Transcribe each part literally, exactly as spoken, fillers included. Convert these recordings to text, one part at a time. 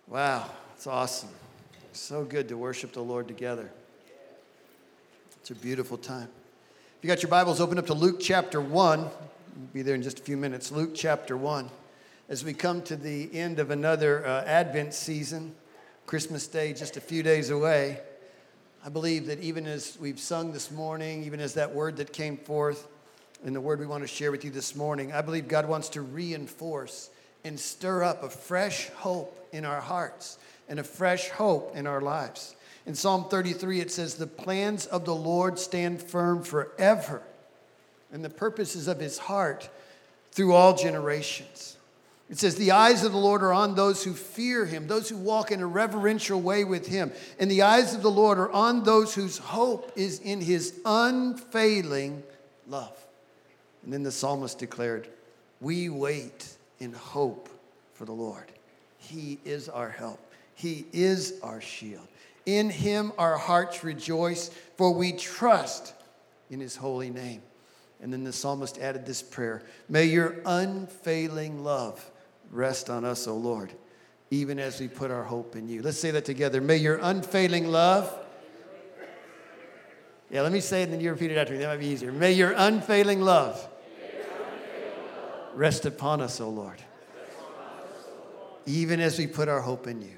Wow, it's awesome. So good to worship the Lord together. It's a beautiful time. If you got your Bibles, open up to Luke chapter one. We'll be there in just a few minutes. Luke chapter one. As we come to the end of another uh, Advent season, Christmas Day just a few days away, I believe that even as we've sung this morning, even as that word that came forth, and the word we want to share with you this morning, I believe God wants to reinforce and stir up a fresh hope in our hearts and a fresh hope in our lives. In Psalm thirty-three, it says, "The plans of the Lord stand firm forever, and the purposes of his heart through all generations." It says, "The eyes of the Lord are on those who fear him, those who walk in a reverential way with him. And the eyes of the Lord are on those whose hope is in his unfailing love." And then the psalmist declared, "We wait in hope for the Lord. He is our help. He is our shield. In him our hearts rejoice, for we trust in his holy name." And then the psalmist added this prayer, "May your unfailing love rest on us, O Lord, even as we put our hope in you." Let's say that together. May your unfailing love. Yeah, let me say it and then you repeat it after me. That might be easier. May your unfailing love rest upon us, O Lord, even as we put our hope in you.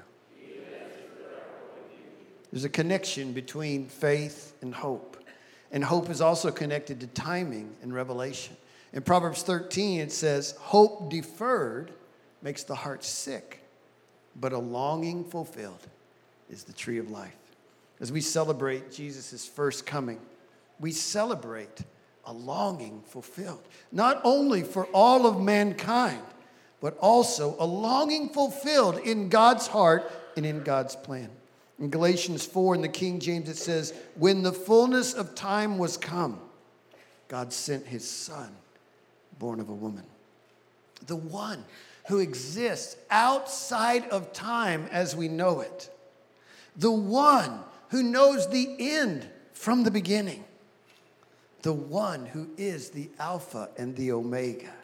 There's a connection between faith and hope. And hope is also connected to timing and revelation. In Proverbs thirteen, it says, "Hope deferred makes the heart sick, but a longing fulfilled is the tree of life." As we celebrate Jesus' first coming, we celebrate a longing fulfilled, not only for all of mankind, but also a longing fulfilled in God's heart and in God's plan. In Galatians four, in the King James, it says, "When the fullness of time was come, God sent his son, born of a woman." The one who exists outside of time as we know it. The one who knows the end from the beginning. The one who is the Alpha and the Omega.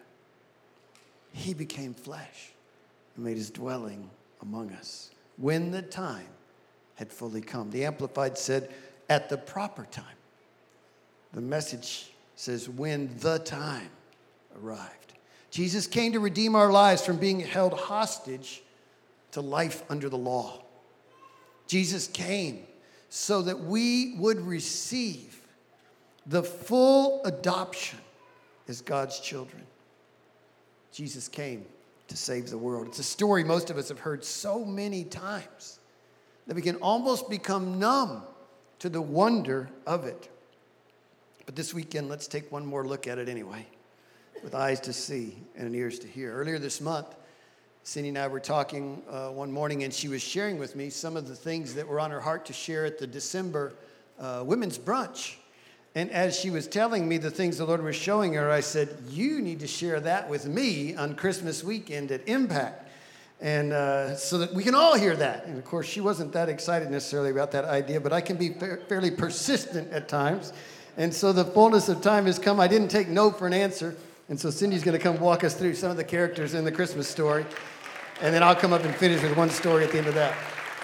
He became flesh and made his dwelling among us when the time had fully come. The Amplified said, "at the proper time." The Message says, "when the time arrived." Jesus came to redeem our lives from being held hostage to life under the law. Jesus came so that we would receive the full adoption as God's children. Jesus came to save the world. It's a story most of us have heard so many times that we can almost become numb to the wonder of it. But this weekend, let's take one more look at it anyway, with eyes to see and ears to hear. Earlier this month, Cindy and I were talking uh, one morning, and she was sharing with me some of the things that were on her heart to share at the December uh, women's brunch. And as she was telling me the things the Lord was showing her, I said, "You need to share that with me on Christmas weekend at Impact." And uh, so that we can all hear that. And of course, she wasn't that excited necessarily about that idea, but I can be fa- fairly persistent at times. And so the fullness of time has come. I didn't take no for an answer. And so Cindy's going to come walk us through some of the characters in the Christmas story. And then I'll come up and finish with one story at the end of that.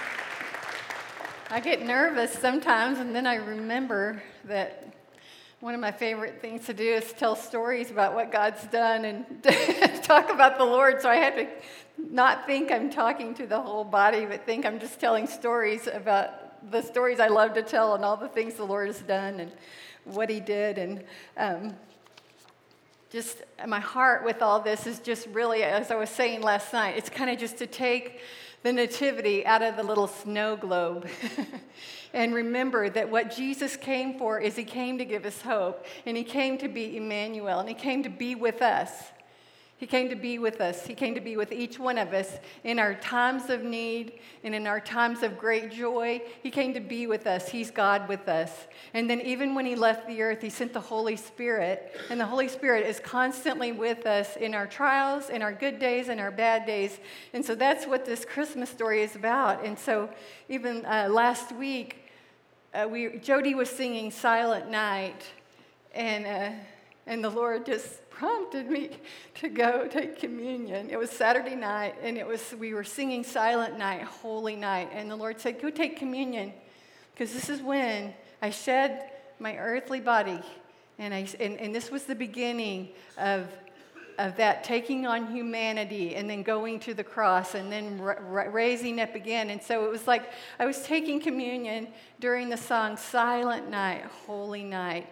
I get nervous sometimes, and then I remember that one of my favorite things to do is tell stories about what God's done and talk about the Lord. So I had to not think I'm talking to the whole body, but think I'm just telling stories about the stories I love to tell and all the things the Lord has done and what he did. And um, just my heart with all this is just really, as I was saying last night, it's kind of just to take the nativity out of the little snow globe and remember that what Jesus came for is he came to give us hope, and he came to be Emmanuel, and he came to be with us. He came to be with us. He came to be with each one of us in our times of need and in our times of great joy. He came to be with us. He's God with us. And then even when he left the earth, he sent the Holy Spirit. And the Holy Spirit is constantly with us in our trials, in our good days, and our bad days. And so that's what this Christmas story is about. And so even uh, last week, uh, we Jody was singing Silent Night. And... Uh, And the Lord just prompted me to go take communion. It was Saturday night, and it was we were singing Silent Night, Holy Night. And the Lord said, go take communion, because this is when I shed my earthly body. And, I, and, and this was the beginning of, of that taking on humanity and then going to the cross and then ra- ra- raising up again. And so it was like I was taking communion during the song Silent Night, Holy Night.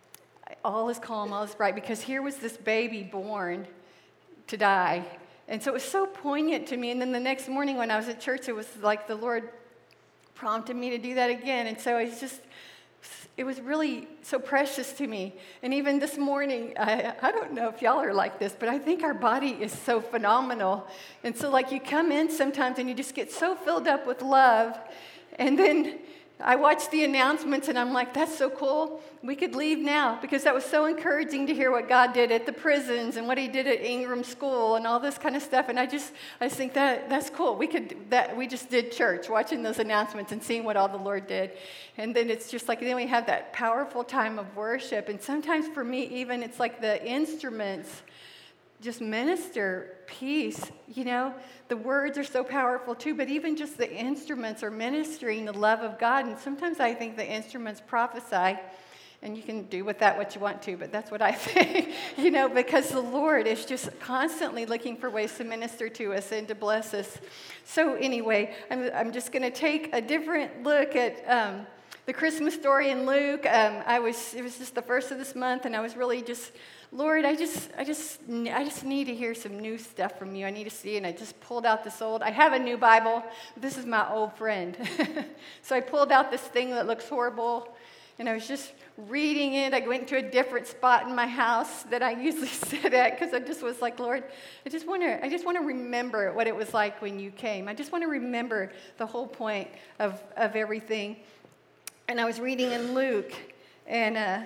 All is calm, all is bright, because here was this baby born to die. And so it was so poignant to me. And then the next morning when I was at church, it was like the Lord prompted me to do that again. And so it's just, it was really so precious to me. And even this morning, I, I don't know if y'all are like this, but I think our body is so phenomenal. And so like you come in sometimes and you just get so filled up with love. And then I watched the announcements and I'm like, that's so cool. We could leave now, because that was so encouraging to hear what God did at the prisons and what he did at Ingram School and all this kind of stuff. And I just, I just think that that's cool. We could, that we just did church, watching those announcements and seeing what all the Lord did. And then it's just like, then we have that powerful time of worship. And sometimes for me, even it's like the instruments just minister peace. You know, the words are so powerful too, but even just the instruments are ministering the love of God. And sometimes I think the instruments prophesy, and you can do with that what you want to, but that's what I think, you know, because the Lord is just constantly looking for ways to minister to us and to bless us. So anyway, I'm, I'm just going to take a different look at um, the Christmas story in Luke. Um, I was, it was just the first of this month, and I was really just, Lord, I just, I just, I just need to hear some new stuff from you. I need to see, and I just pulled out this old. I have a new Bible. This is my old friend, so I pulled out this thing that looks horrible, and I was just reading it. I went to a different spot in my house that I usually sit at, because I just was like, Lord, I just want to, I just want to remember what it was like when you came. I just want to remember the whole point of of everything. And I was reading in Luke, and. Uh,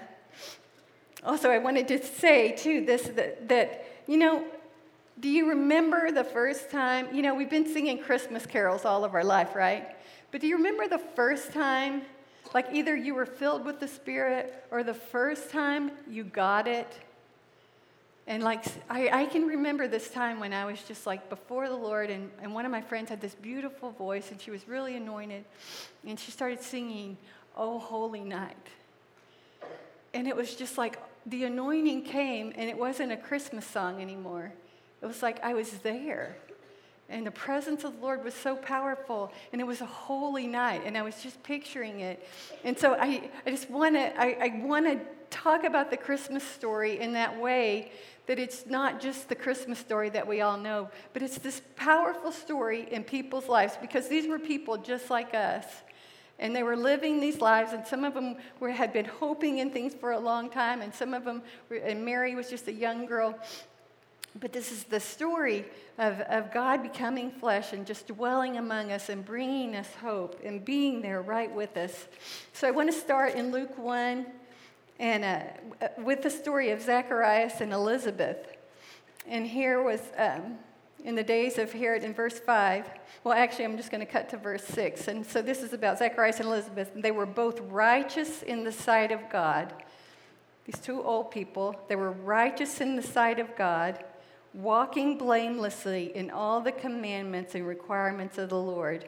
Also, I wanted to say, too, this, that, that, you know, do you remember the first time, you know, we've been singing Christmas carols all of our life, right? But do you remember the first time, like either you were filled with the Spirit or the first time you got it? And like, I, I can remember this time when I was just like before the Lord, and, and one of my friends had this beautiful voice, and she was really anointed, and she started singing, "Oh, Holy Night." And it was just like the anointing came, and it wasn't a Christmas song anymore. It was like I was there. And the presence of the Lord was so powerful, and it was a holy night, and I was just picturing it. And so I, I just want to I, I want to talk about the Christmas story in that way, that it's not just the Christmas story that we all know, but it's this powerful story in people's lives, because these were people just like us. And they were living these lives, and some of them were, had been hoping in things for a long time, and some of them, were, and Mary was just a young girl. But this is the story of, of God becoming flesh and just dwelling among us and bringing us hope and being there right with us. So I want to start in Luke one and uh, with the story of Zacharias and Elizabeth. And here was... Um, in the days of Herod, in verse five, well, actually, I'm just going to cut to verse six. And so this is about Zacharias and Elizabeth. They were both righteous in the sight of God. These two old people, they were righteous in the sight of God, walking blamelessly in all the commandments and requirements of the Lord.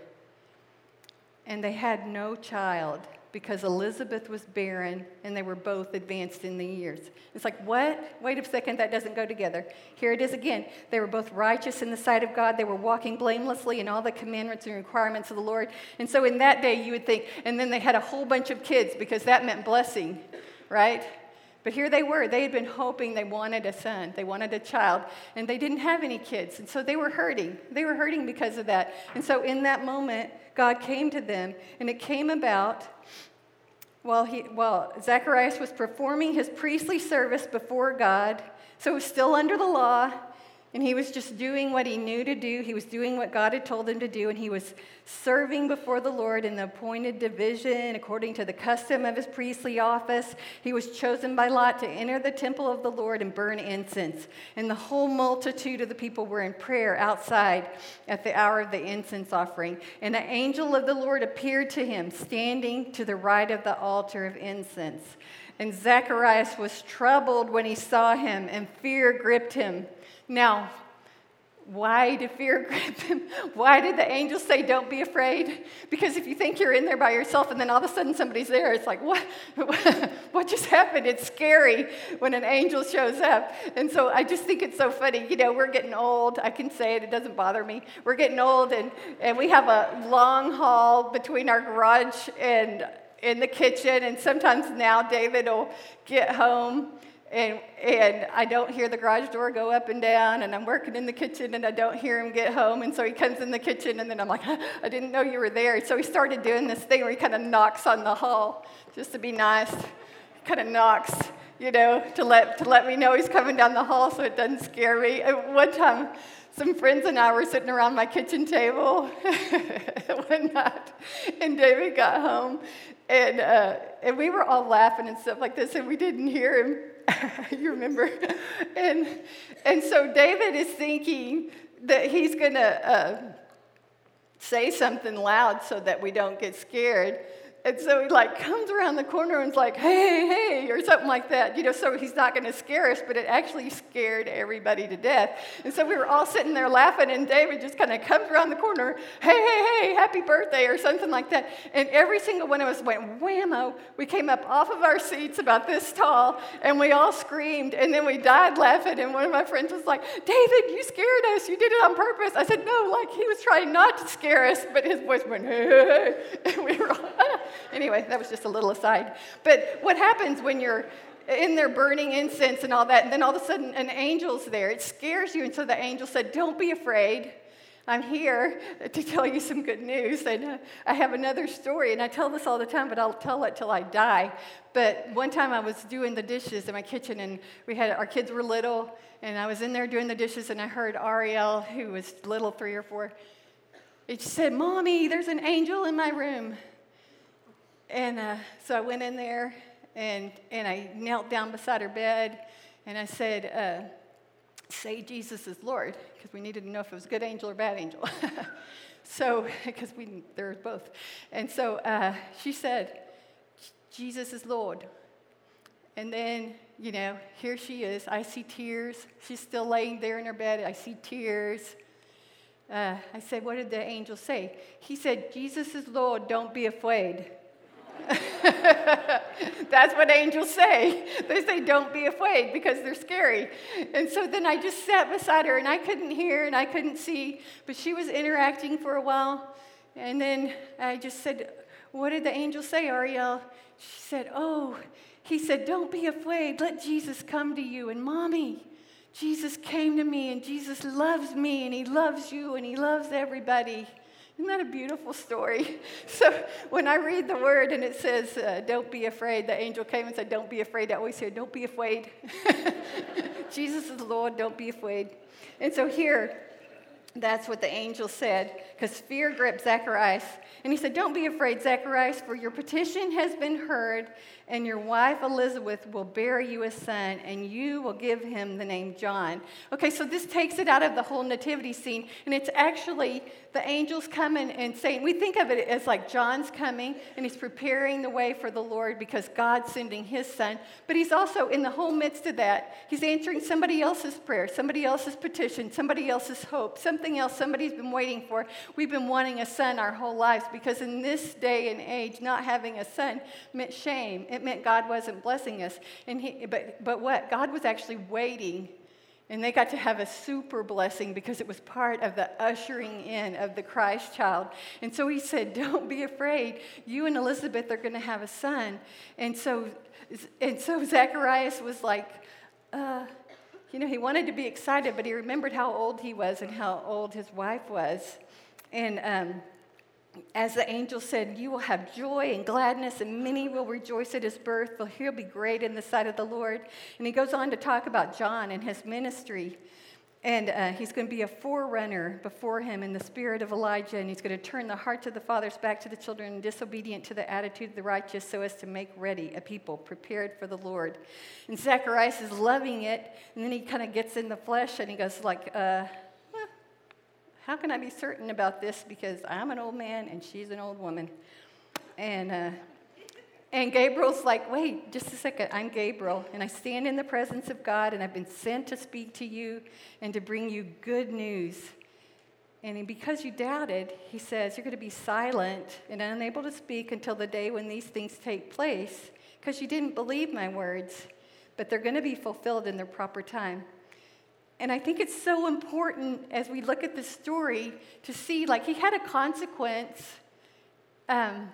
And they had no child, because Elizabeth was barren, and they were both advanced in the years. It's like, what? Wait a second, that doesn't go together. Here it is again. They were both righteous in the sight of God. They were walking blamelessly in all the commandments and requirements of the Lord. And so in that day, you would think, and then they had a whole bunch of kids, because that meant blessing, right? But here they were. They had been hoping, they wanted a son. They wanted a child, and they didn't have any kids. And so they were hurting. They were hurting because of that. And so in that moment, God came to them, and it came about while, he, while Zacharias was performing his priestly service before God. So it was still under the law, and he was just doing what he knew to do. He was doing what God had told him to do, and he was serving before the Lord in the appointed division according to the custom of his priestly office. He was chosen by lot to enter the temple of the Lord and burn incense. And the whole multitude of the people were in prayer outside at the hour of the incense offering. And an angel of the Lord appeared to him, standing to the right of the altar of incense. And Zacharias was troubled when he saw him, and fear gripped him. Now, why did fear grip him? Why did the angel say, don't be afraid? Because if you think you're in there by yourself and then all of a sudden somebody's there, it's like, what? What just happened? It's scary when an angel shows up. And so I just think it's so funny. You know, we're getting old. I can say it. It doesn't bother me. We're getting old, and, and we have a long hall between our garage and in the kitchen. And sometimes now David will get home, And and I don't hear the garage door go up and down, and I'm working in the kitchen, and I don't hear him get home, and so he comes in the kitchen, and then I'm like, I didn't know you were there. So he started doing this thing where he kind of knocks on the hall, just to be nice, kind of knocks, you know, to let to let me know he's coming down the hall so it doesn't scare me. And one time, some friends and I were sitting around my kitchen table one night, and David got home, and uh, and we were all laughing and stuff like this, and we didn't hear him. You remember? And and so David is thinking that he's going to uh, say something loud so that we don't get scared. And so he like comes around the corner and is like, hey, hey, or something like that. You know, so he's not going to scare us, but it actually scared everybody to death. And so we were all sitting there laughing, and David just kind of comes around the corner, hey, hey, hey, happy birthday, or something like that. And every single one of us went whammo. We came up off of our seats about this tall, and we all screamed, and then we died laughing. And one of my friends was like, David, you scared us. You did it on purpose. I said, no, like he was trying not to scare us, but his voice went, hey, hey, hey. And we were all, ah. Anyway, that was just a little aside. But what happens when you're in there burning incense and all that, and then all of a sudden an angel's there? It scares you, and so the angel said, don't be afraid. I'm here to tell you some good news. And uh, I have another story, and I tell this all the time, but I'll tell it till I die. But one time I was doing the dishes in my kitchen, and we had our kids were little, and I was in there doing the dishes, and I heard Ariel, who was little, three or four, it said, Mommy, there's an angel in my room. And uh, so I went in there, and, and I knelt down beside her bed, and I said, uh, say Jesus is Lord, because we needed to know if it was a good angel or bad angel. So, because we there's both. And so uh, she said, Jesus is Lord. And then, you know, here she is. I see tears. She's still laying there in her bed. I see tears. Uh, I said, what did the angel say? He said, Jesus is Lord, don't be afraid. That's what angels say. They say, don't be afraid, because they're scary. And so then I just sat beside her, and I couldn't hear and I couldn't see, but she was interacting for a while. And then I just said, what did the angel say, Ariel? She said, oh, he said, don't be afraid. Let Jesus come to you. And Mommy, Jesus came to me, and Jesus loves me, and he loves you, and he loves everybody. Isn't that a beautiful story? So when I read the word and it says, uh, don't be afraid, the angel came and said, don't be afraid. I always hear, don't be afraid. Jesus is the Lord, don't be afraid. And so here, that's what the angel said, because fear gripped Zacharias. And he said, don't be afraid, Zacharias, for your petition has been heard, and your wife Elizabeth will bear you a son, and you will give him the name John. Okay, so this takes it out of the whole nativity scene, and it's actually the angels coming and saying, we think of it as like John's coming, and he's preparing the way for the Lord because God's sending his son, but he's also, in the whole midst of that, he's answering somebody else's prayer, somebody else's petition, somebody else's hope, something else somebody's been waiting for. We've been wanting a son our whole lives, because in this day and age, not having a son meant shame. It meant God wasn't blessing us. And he, but, but what? God was actually waiting, and they got to have a super blessing because it was part of the ushering in of the Christ child. And so he said, don't be afraid. You and Elizabeth are going to have a son. And so, and so Zacharias was like, uh, you know, he wanted to be excited, but he remembered how old he was and how old his wife was. And um, as the angel said, you will have joy and gladness, and many will rejoice at his birth, for he'll be great in the sight of the Lord. And he goes on to talk about John and his ministry. And uh, he's going to be a forerunner before him in the spirit of Elijah, and he's going to turn the hearts of the fathers back to the children, and disobedient to the attitude of the righteous, so as to make ready a people prepared for the Lord. And Zacharias is loving it, and then he kind of gets in the flesh, and he goes like, uh, well, how can I be certain about this? Because I'm an old man, and she's an old woman. And uh, And Gabriel's like, wait, just a second, I'm Gabriel, and I stand in the presence of God, and I've been sent to speak to you and to bring you good news. And because you doubted, he says, you're going to be silent and unable to speak until the day when these things take place, because you didn't believe my words, but they're going to be fulfilled in their proper time. And I think it's so important as we look at this story to see, like, he had a consequence, um,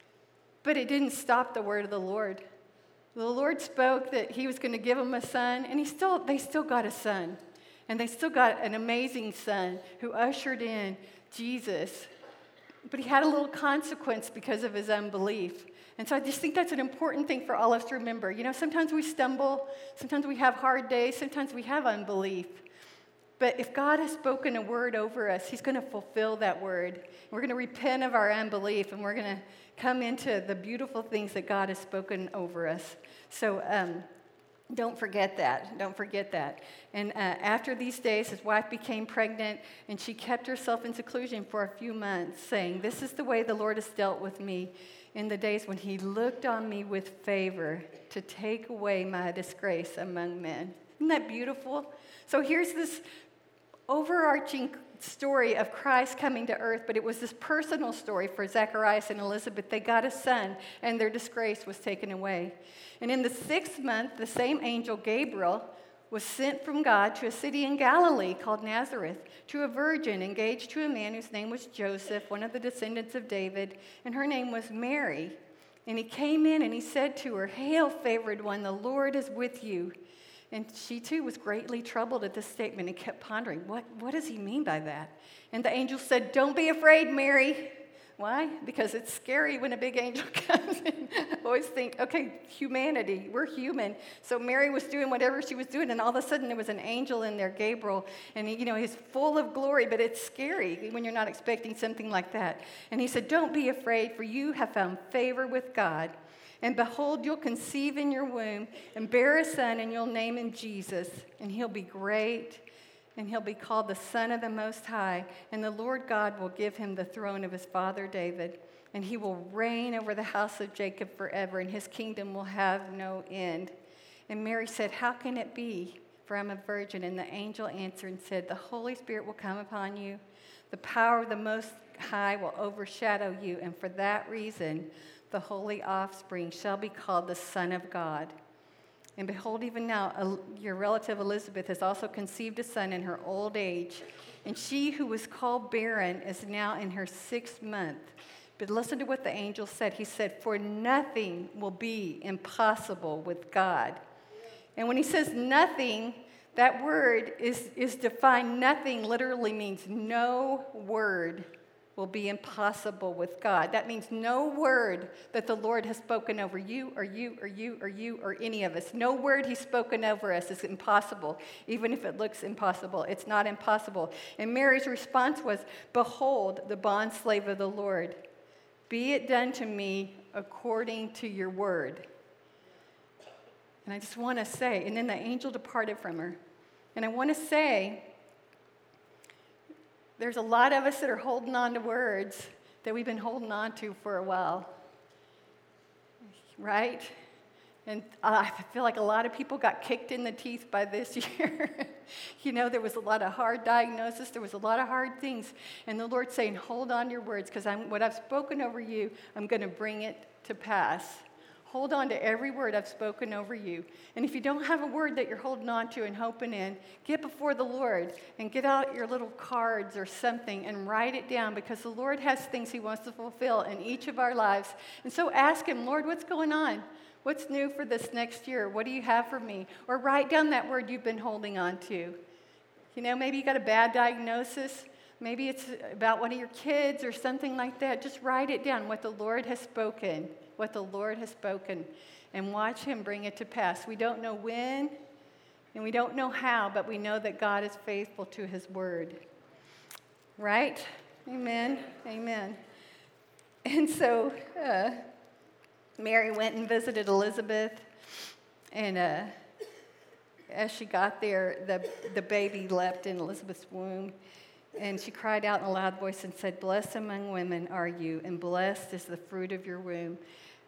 but it didn't stop the word of the Lord. The Lord spoke that he was going to give him a son, and he still, they still got a son. And they still got an amazing son who ushered in Jesus. But he had a little consequence because of his unbelief. And so I just think that's an important thing for all of us to remember. You know, sometimes we stumble, sometimes we have hard days, sometimes we have unbelief. But if God has spoken a word over us, he's going to fulfill that word. We're going to repent of our unbelief, and we're going to come into the beautiful things that God has spoken over us. So um, don't forget that. Don't forget that. And uh, after these days, his wife became pregnant, and she kept herself in seclusion for a few months, saying, this is the way the Lord has dealt with me in the days when he looked on me with favor to take away my disgrace among men. Isn't that beautiful? So here's this overarching story of Christ coming to earth, but it was this personal story for Zacharias and Elizabeth. They got a son, and their disgrace was taken away. And in the sixth month, the same angel, Gabriel, was sent from God to a city in Galilee called Nazareth, to a virgin engaged to a man whose name was Joseph, one of the descendants of David, and her name was Mary. And he came in and he said to her, hail, favored one, the Lord is with you. And she, too, was greatly troubled at this statement and kept pondering, what, what does he mean by that? And the angel said, don't be afraid, Mary. Why? Because it's scary when a big angel comes in. I always think, okay, humanity, we're human. So Mary was doing whatever she was doing, and all of a sudden there was an angel in there, Gabriel, and he, you know, he's full of glory, but it's scary when you're not expecting something like that. And he said, don't be afraid, for you have found favor with God. And behold, you'll conceive in your womb and bear a son, and you'll name him Jesus. And he'll be great, and he'll be called the Son of the Most High. And the Lord God will give him the throne of his father David. And he will reign over the house of Jacob forever, and his kingdom will have no end. And Mary said, how can it be? For I'm a virgin. And the angel answered and said, the Holy Spirit will come upon you. The power of the Most High will overshadow you. And for that reason, the holy offspring shall be called the Son of God. And behold, even now, your relative Elizabeth has also conceived a son in her old age. And she who was called barren is now in her sixth month. But listen to what the angel said. He said, for nothing will be impossible with God. And when he says nothing, that word is, is defined. Nothing literally means no word will be impossible with God. That means no word that the Lord has spoken over you or you or you or you or any of us. No word he's spoken over us is impossible, even if it looks impossible. It's not impossible. And Mary's response was, behold, the bondslave of the Lord. Be it done to me according to your word. And I just want to say, and then the angel departed from her. And I want to say, there's a lot of us that are holding on to words that we've been holding on to for a while, right? And uh, I feel like a lot of people got kicked in the teeth by this year. You know, there was a lot of hard diagnosis. There was a lot of hard things. And the Lord's saying, hold on to your words, because I'm, what I've spoken over you, I'm going to bring it to pass. Hold on to every word I've spoken over you. And if you don't have a word that you're holding on to and hoping in, get before the Lord and get out your little cards or something and write it down, because the Lord has things he wants to fulfill in each of our lives. And so ask him, Lord, what's going on? What's new for this next year? What do you have for me? Or write down that word you've been holding on to. You know, maybe you got a bad diagnosis. Maybe it's about one of your kids or something like that. Just write it down, what the Lord has spoken. What the Lord has spoken, and watch him bring it to pass. We don't know when, and we don't know how, but we know that God is faithful to his word. Right? Amen. Amen. And so uh, Mary went and visited Elizabeth, and uh, as she got there, the, the baby leapt in Elizabeth's womb. And she cried out in a loud voice and said, blessed among women are you, and blessed is the fruit of your womb.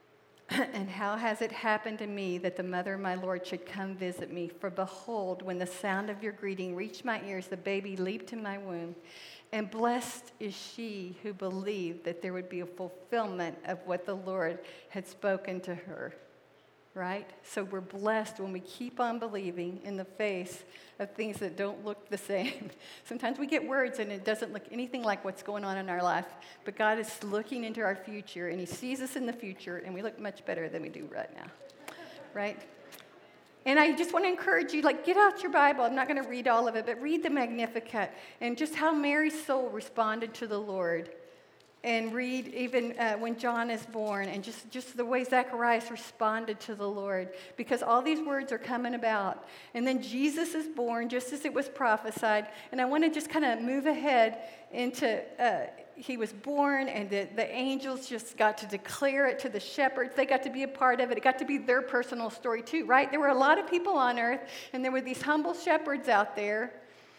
And how has it happened to me that the mother of my Lord should come visit me? For behold, when the sound of your greeting reached my ears, the baby leaped in my womb. And blessed is she who believed that there would be a fulfillment of what the Lord had spoken to her. Right? So we're blessed when we keep on believing in the face of things that don't look the same. Sometimes we get words and it doesn't look anything like what's going on in our life, but God is looking into our future and he sees us in the future and we look much better than we do right now. Right? And I just want to encourage you, like, get out your Bible. I'm not going to read all of it, but read the Magnificat and just how Mary's soul responded to the Lord. And read even uh, when John is born and just, just the way Zacharias responded to the Lord, because all these words are coming about. And then Jesus is born just as it was prophesied. And I want to just kind of move ahead into, uh, he was born and the, the angels just got to declare it to the shepherds. They got to be a part of it. It got to be their personal story too, right? There were a lot of people on earth and there were these humble shepherds out there.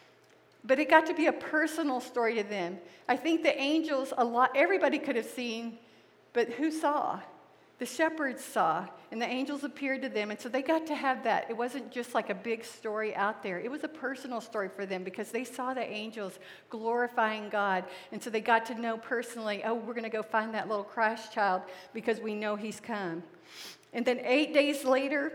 But it got to be a personal story to them. I think the angels, a lot, everybody could have seen, but who saw? The shepherds saw, and the angels appeared to them, and so they got to have that. It wasn't just like a big story out there. It was a personal story for them because they saw the angels glorifying God, and so they got to know personally, oh, we're going to go find that little Christ child because we know he's come. And then eight days later,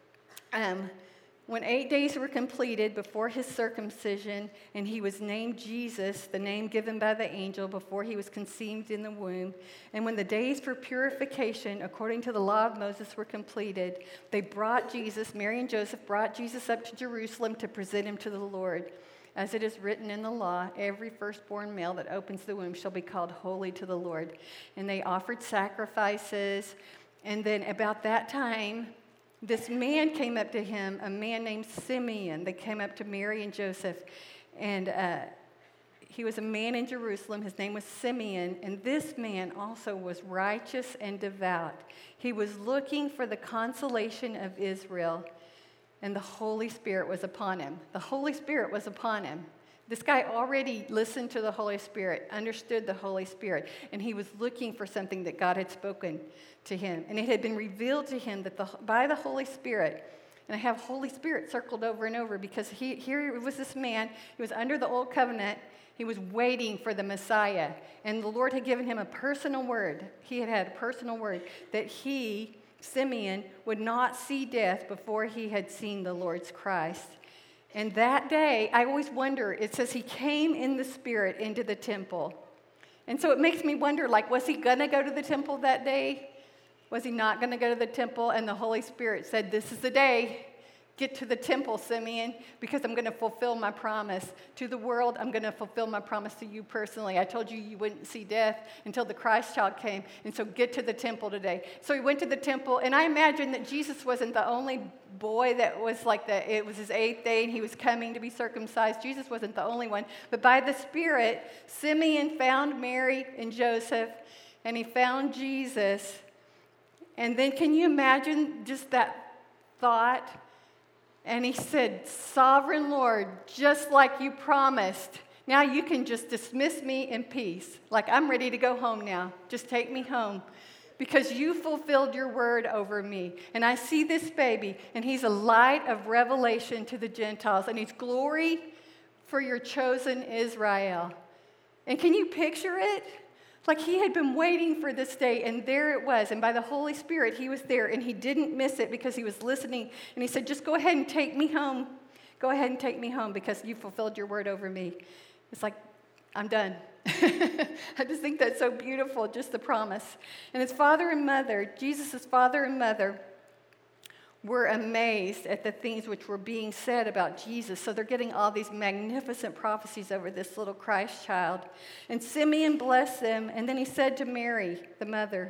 um, when eight days were completed before his circumcision, and he was named Jesus, the name given by the angel before he was conceived in the womb, and when the days for purification, according to the law of Moses, were completed, they brought Jesus, Mary and Joseph brought Jesus up to Jerusalem to present him to the Lord. As it is written in the law, every firstborn male that opens the womb shall be called holy to the Lord. And they offered sacrifices, and then about that time, this man came up to him, a man named Simeon. They came up to Mary and Joseph, and uh, he was a man in Jerusalem. His name was Simeon, and this man also was righteous and devout. He was looking for the consolation of Israel, and the Holy Spirit was upon him. The Holy Spirit was upon him. This guy already listened to the Holy Spirit, understood the Holy Spirit, and he was looking for something that God had spoken to him. And it had been revealed to him that the, by the Holy Spirit, and I have Holy Spirit circled over and over because he, here was this man, he was under the old covenant, he was waiting for the Messiah, and the Lord had given him a personal word. He had had a personal word that he, Simeon, would not see death before he had seen the Lord's Christ. And that day, I always wonder, it says he came in the Spirit into the temple. And so it makes me wonder, like, was he going to go to the temple that day? Was he not going to go to the temple? And the Holy Spirit said, this is the day. Get to the temple, Simeon, because I'm going to fulfill my promise to the world. I'm going to fulfill my promise to you personally. I told you you wouldn't see death until the Christ child came, and so get to the temple today. So he went to the temple, and I imagine that Jesus wasn't the only boy that was like that. It was his eighth day, and he was coming to be circumcised. Jesus wasn't the only one, but by the Spirit, Simeon found Mary and Joseph, and he found Jesus. And then can you imagine just that thought? And he said, Sovereign Lord, just like you promised, now you can just dismiss me in peace. Like, I'm ready to go home now. Just take me home. Because you fulfilled your word over me. And I see this baby, and he's a light of revelation to the Gentiles, and he's glory for your chosen Israel. And can you picture it? Like he had been waiting for this day, and there it was. And by the Holy Spirit, he was there, and he didn't miss it because he was listening. And he said, just go ahead and take me home. Go ahead and take me home because you fulfilled your word over me. It's like, I'm done. I just think that's so beautiful, just the promise. And his father and mother, Jesus' father and mother, were amazed at the things which were being said about Jesus. So they're getting all these magnificent prophecies over this little Christ child. And Simeon blessed them, and then he said to Mary, the mother,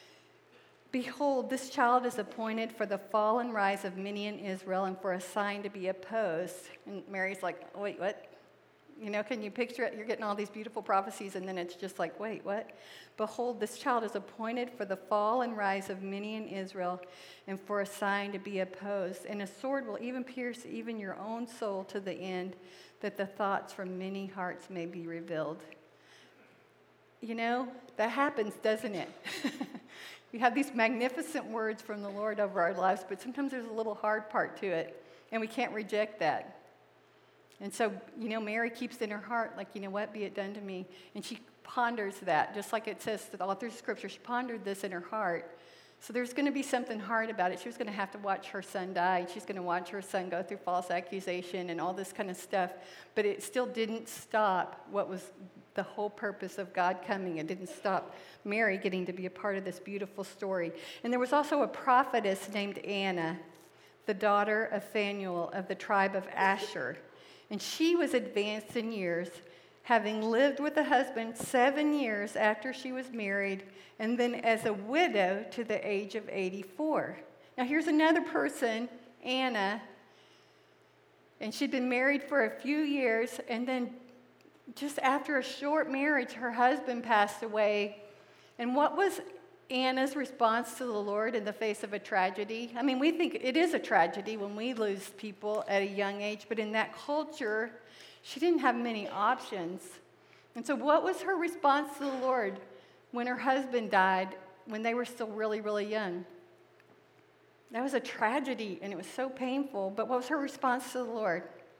Behold, this child is appointed for the fall and rise of many in Israel and for a sign to be opposed. And Mary's like, wait, what? You know, can you picture it? You're getting all these beautiful prophecies, and then it's just like, wait, what? Behold, this child is appointed for the fall and rise of many in Israel, and for a sign to be opposed. And a sword will even pierce even your own soul to the end, that the thoughts from many hearts may be revealed. You know, that happens, doesn't it? We have these magnificent words from the Lord over our lives, but sometimes there's a little hard part to it, and we can't reject that. And so, you know, Mary keeps in her heart, like, you know what, be it done to me. And she ponders that, just like it says to the authors of Scripture. She pondered this in her heart. So there's going to be something hard about it. She was going to have to watch her son die. And she's going to watch her son go through false accusation and all this kind of stuff. But it still didn't stop what was the whole purpose of God coming. It didn't stop Mary getting to be a part of this beautiful story. And there was also a prophetess named Anna, the daughter of Phanuel of the tribe of Asher. And she was advanced in years, having lived with a husband seven years after she was married, and then as a widow to the age of eighty-four. Now here's another person, Anna, and she'd been married for a few years, and then just after a short marriage, her husband passed away. And what was Anna's response to the Lord in the face of a tragedy? I mean, we think it is a tragedy when we lose people at a young age, but in that culture, she didn't have many options. And so what was her response to the Lord when her husband died when they were still really, really young? That was a tragedy, and it was so painful, but what was her response to the Lord?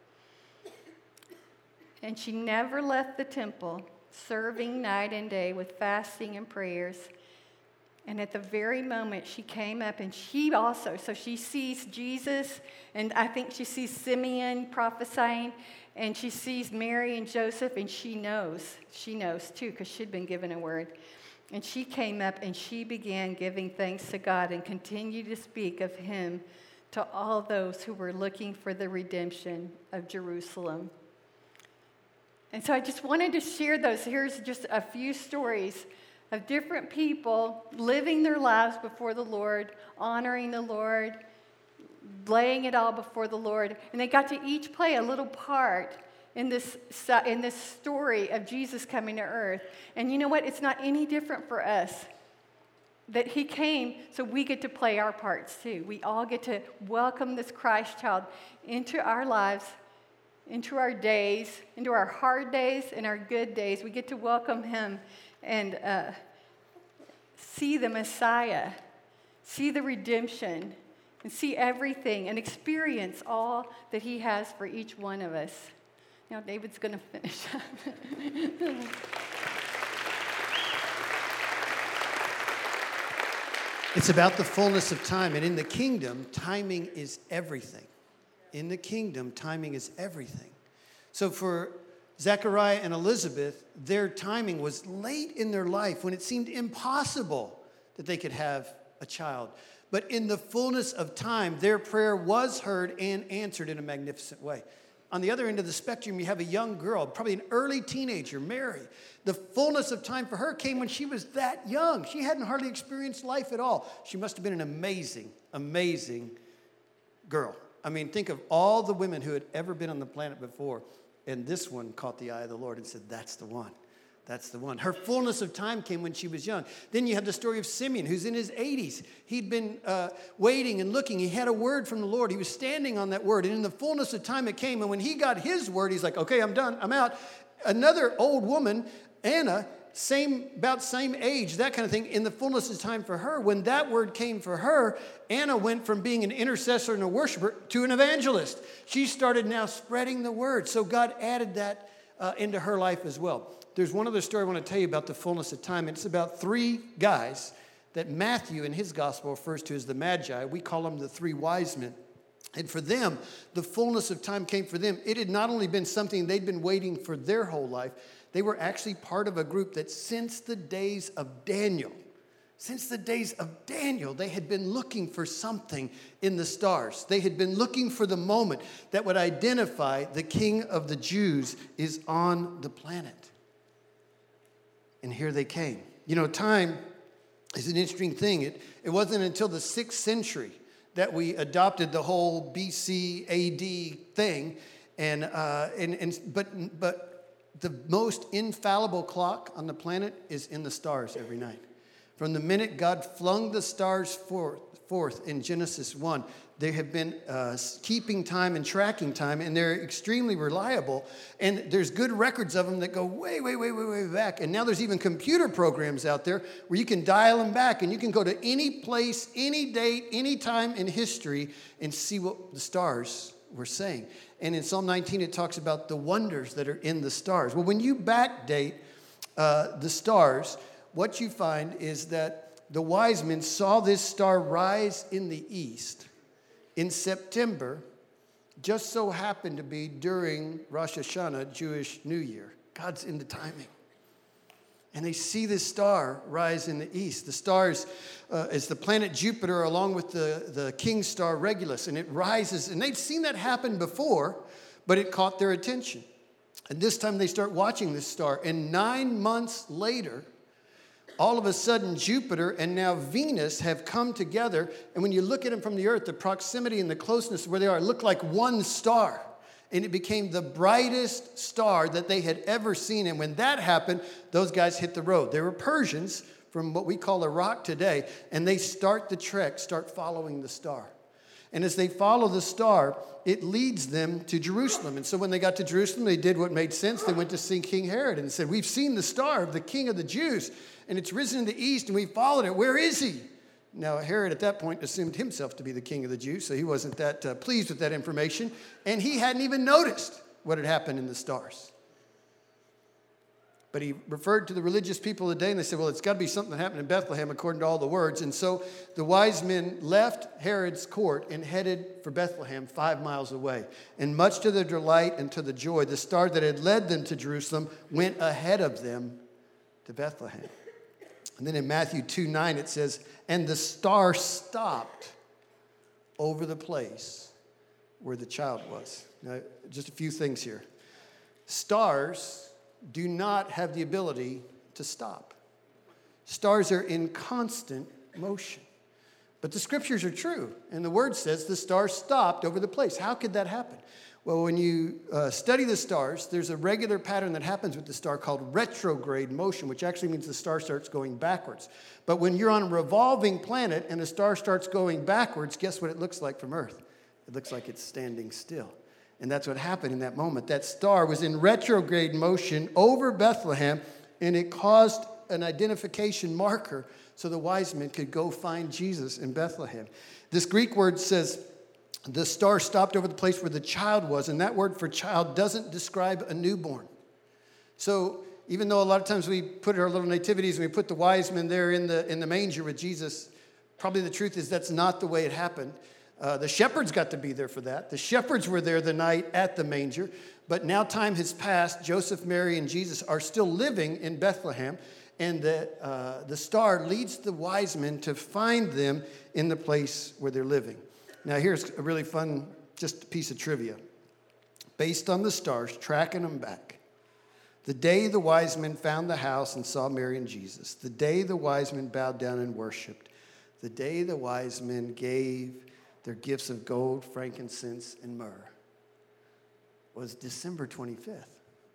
And she never left the temple, serving night and day with fasting and prayers. And at the very moment she came up, and she also, so she sees Jesus, and I think she sees Simeon prophesying, and she sees Mary and Joseph, and she knows, she knows too, because she'd been given a word. And she came up, and she began giving thanks to God and continued to speak of him to all those who were looking for the redemption of Jerusalem. And so I just wanted to share those. Here's just a few stories of different people living their lives before the Lord, honoring the Lord, laying it all before the Lord. And they got to each play a little part in this, in this story of Jesus coming to earth. And you know what? It's not any different for us. That he came so we get to play our parts too. We all get to welcome this Christ child into our lives, into our days, into our hard days and our good days. We get to welcome him and uh, see the Messiah, see the redemption, and see everything and experience all that he has for each one of us. Now, David's going to finish up. It's about the fullness of time. And in the kingdom, timing is everything. In the kingdom, timing is everything. So for Zechariah and Elizabeth, their timing was late in their life when it seemed impossible that they could have a child. But in the fullness of time, their prayer was heard and answered in a magnificent way. On the other end of the spectrum, you have a young girl, probably an early teenager, Mary. The fullness of time for her came when she was that young. She hadn't hardly experienced life at all. She must have been an amazing, amazing girl. I mean, think of all the women who had ever been on the planet before, and this one caught the eye of the Lord and said, that's the one. That's the one. Her fullness of time came when she was young. Then you have the story of Simeon, who's in his eighties. He'd been uh, waiting and looking. He had a word from the Lord. He was standing on that word. And in the fullness of time it came. And when he got his word, he's like, okay, I'm done. I'm out. Another old woman, Anna, same about same age, that kind of thing. In the fullness of time for her, when that word came for her, Anna went from being an intercessor and a worshiper to an evangelist. She started now spreading the word. So God added that uh, into her life as well. There's one other story I want to tell you about the fullness of time. It's about three guys that Matthew in his gospel refers to as the Magi. We call them the three wise men. And for them, the fullness of time came for them. It had not only been something they'd been waiting for their whole life, they were actually part of a group that since the days of Daniel, since the days of Daniel, they had been looking for something in the stars. They had been looking for the moment that would identify the King of the Jews is on the planet. And here they came. You know, time is an interesting thing. It, it wasn't until the sixth century that we adopted the whole B C A D thing. And, uh, and, and but, but the most infallible clock on the planet is in the stars every night. From the minute God flung the stars forth, forth in Genesis one, they have been uh, keeping time and tracking time, and they're extremely reliable. And there's good records of them that go way, way, way, way, way back. And now there's even computer programs out there where you can dial them back, and you can go to any place, any date, any time in history and see what the stars were saying. And in Psalm nineteen, it talks about the wonders that are in the stars. Well, when you backdate uh, the stars, what you find is that the wise men saw this star rise in the east in September, just so happened to be during Rosh Hashanah, Jewish New Year. God's in the timing. And they see this star rise in the east. The stars uh, is the planet Jupiter along with the, the king star Regulus. And it rises. And they'd seen that happen before, but it caught their attention. And this time they start watching this star. And nine months later, all of a sudden, Jupiter and now Venus have come together. And when you look at them from the earth, the proximity and the closeness of where they are look like one star. And it became the brightest star that they had ever seen. And when that happened, those guys hit the road. They were Persians from what we call Iraq today. And they start the trek, start following the star. And as they follow the star, it leads them to Jerusalem. And so when they got to Jerusalem, they did what made sense. They went to see King Herod and said, "We've seen the star of the king of the Jews, and it's risen in the east, and we followed it. Where is he?" Now, Herod at that point assumed himself to be the king of the Jews, so he wasn't that uh, pleased with that information. And he hadn't even noticed what had happened in the stars. But he referred to the religious people of the day, and they said, well, it's got to be something that happened in Bethlehem according to all the words. And so the wise men left Herod's court and headed for Bethlehem, five miles away. And much to their delight and to the joy, the star that had led them to Jerusalem went ahead of them to Bethlehem. And then in Matthew two nine, it says, and the star stopped over the place where the child was. Now, just a few things here. Stars do not have the ability to stop. Stars are in constant motion. But the scriptures are true. And the word says the star stopped over the place. How could that happen? Well, when you uh, study the stars, there's a regular pattern that happens with the star called retrograde motion, which actually means the star starts going backwards. But when you're on a revolving planet and a star starts going backwards, guess what it looks like from Earth? It looks like it's standing still. And that's what happened in that moment. That star was in retrograde motion over Bethlehem, and it caused an identification marker so the wise men could go find Jesus in Bethlehem. This Greek word says, the star stopped over the place where the child was, and that word for child doesn't describe a newborn. So even though a lot of times we put our little nativities and we put the wise men there in the, in the manger with Jesus, probably the truth is that's not the way it happened. Uh, the shepherds got to be there for that. The shepherds were there the night at the manger. But now time has passed. Joseph, Mary, and Jesus are still living in Bethlehem. And the, uh, the star leads the wise men to find them in the place where they're living. Now here's a really fun, just piece of trivia. Based on the stars, tracking them back. The day the wise men found the house and saw Mary and Jesus. The day the wise men bowed down and worshiped. The day the wise men gave their gifts of gold, frankincense, and myrrh was December twenty-fifth.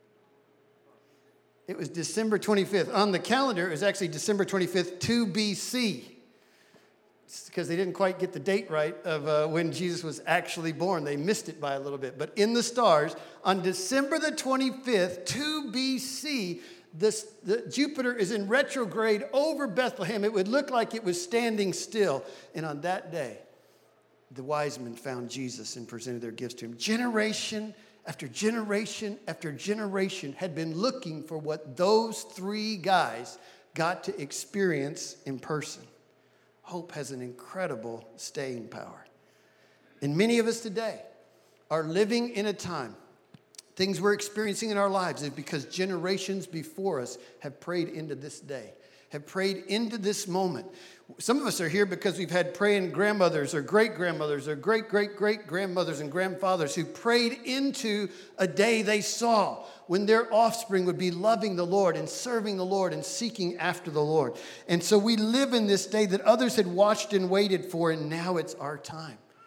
It was December twenty-fifth. On the calendar, it was actually December twenty-fifth, two B C. It's because they didn't quite get the date right of uh, when Jesus was actually born. They missed it by a little bit. But in the stars, on December the twenty-fifth, two B C, this, the, Jupiter is in retrograde over Bethlehem. It would look like it was standing still. And on that day, the wise men found Jesus and presented their gifts to him. Generation after generation after generation had been looking for what those three guys got to experience in person. Hope has an incredible staying power. And many of us today are living in a time, things we're experiencing in our lives is because generations before us have prayed into this day, have prayed into this moment. Some of us are here because we've had praying grandmothers or great-grandmothers or great-great-great-grandmothers and grandfathers who prayed into a day they saw when their offspring would be loving the Lord and serving the Lord and seeking after the Lord. And so we live in this day that others had watched and waited for, and now it's our time.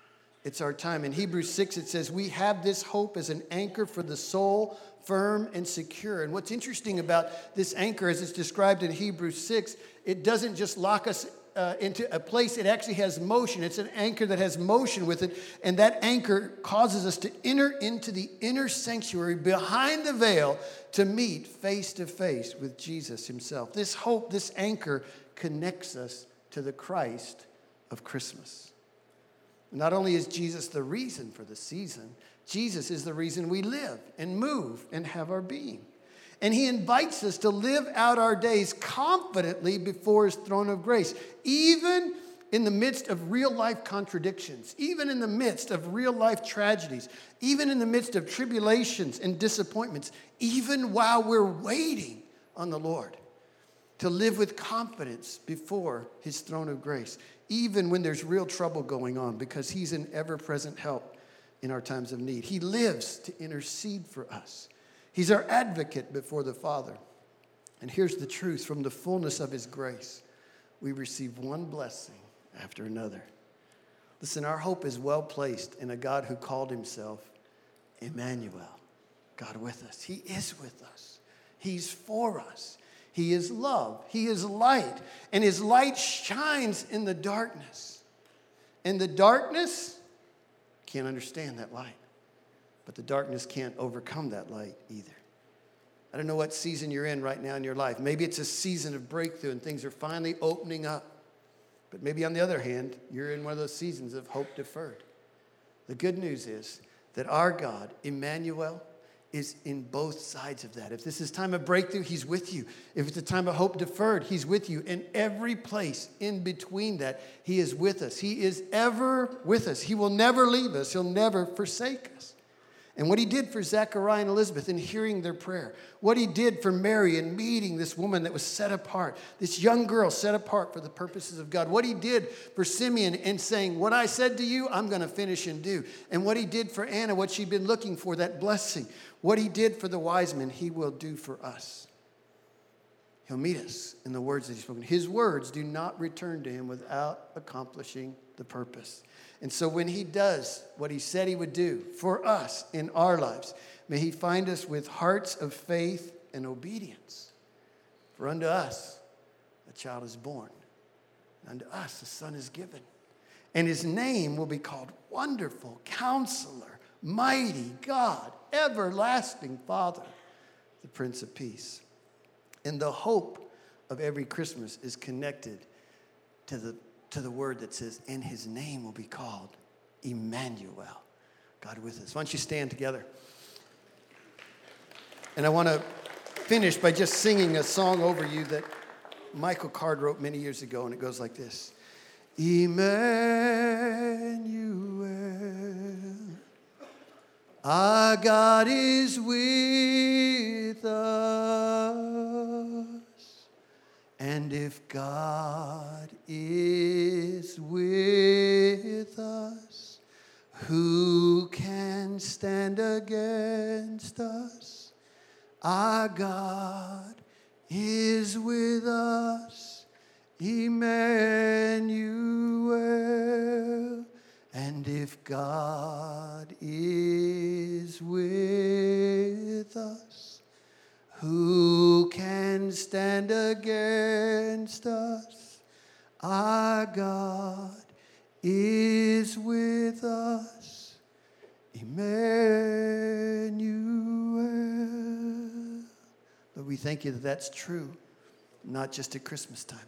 It's our time. In Hebrews six, it says, we have this hope as an anchor for the soul, firm and secure. And what's interesting about this anchor, as it's described in Hebrews six, it doesn't just lock us uh, into a place. It actually has motion. It's an anchor that has motion with it. And that anchor causes us to enter into the inner sanctuary behind the veil to meet face to face with Jesus himself. This hope, this anchor connects us to the Christ of Christmas. Not only is Jesus the reason for the season, Jesus is the reason we live and move and have our being. And he invites us to live out our days confidently before his throne of grace, even in the midst of real life contradictions, even in the midst of real life tragedies, even in the midst of tribulations and disappointments, even while we're waiting on the Lord, to live with confidence before his throne of grace, even when there's real trouble going on, because he's an ever-present help in our times of need. He lives to intercede for us. He's our advocate before the Father. And here's the truth: from the fullness of his grace, we receive one blessing after another. Listen, our hope is well placed in a God who called himself Emmanuel, God with us. He is with us. He's for us. He is love. He is light. And his light shines in the darkness. And the darkness can't understand that light. But the darkness can't overcome that light either. I don't know what season you're in right now in your life. Maybe it's a season of breakthrough and things are finally opening up. But maybe on the other hand, you're in one of those seasons of hope deferred. The good news is that our God, Emmanuel, is in both sides of that. If this is time of breakthrough, he's with you. If it's a time of hope deferred, he's with you. In every place in between that, he is with us. He is ever with us. He will never leave us. He'll never forsake us. And what he did for Zechariah and Elizabeth in hearing their prayer, what he did for Mary in meeting this woman that was set apart, this young girl set apart for the purposes of God, what he did for Simeon in saying, what I said to you, I'm going to finish and do. And what he did for Anna, what she'd been looking for, that blessing, what he did for the wise men, he will do for us. He'll meet us in the words that he's spoken. His words do not return to him without accomplishing the purpose. And so when he does what he said he would do for us in our lives, may he find us with hearts of faith and obedience. For unto us a child is born, and unto us a son is given. And his name will be called Wonderful Counselor, Mighty God, Everlasting Father, the Prince of Peace. And the hope of every Christmas is connected to the to the word that says, and his name will be called Emmanuel, God with us. Why don't you stand together? And I want to finish by just singing a song over you that Michael Card wrote many years ago, and it goes like this. Emmanuel, our God is with us. And if God is with us, who can stand against us? Our God is with us, Emmanuel. And if God is with us, who can stand against us? Our God is with us, Emmanuel. Lord, we thank you that that's true, not just at Christmas time.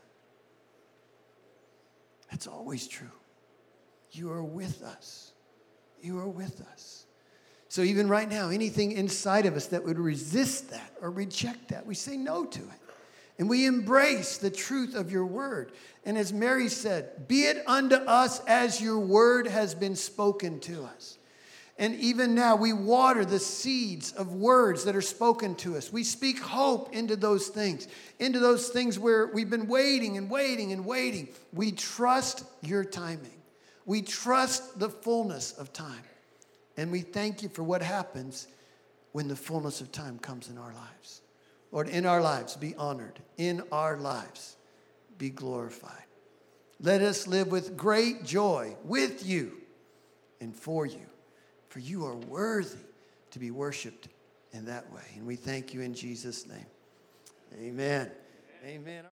That's always true. You are with us. You are with us. So even right now, anything inside of us that would resist that or reject that, we say no to it. And we embrace the truth of your word. And as Mary said, be it unto us as your word has been spoken to us. And even now, we water the seeds of words that are spoken to us. We speak hope into those things, into those things where we've been waiting and waiting and waiting. We trust your timing. We trust the fullness of time. And we thank you for what happens when the fullness of time comes in our lives. Lord, in our lives, be honored. In our lives, be glorified. Let us live with great joy with you and for you. For you are worthy to be worshiped in that way. And we thank you in Jesus' name. Amen. Amen.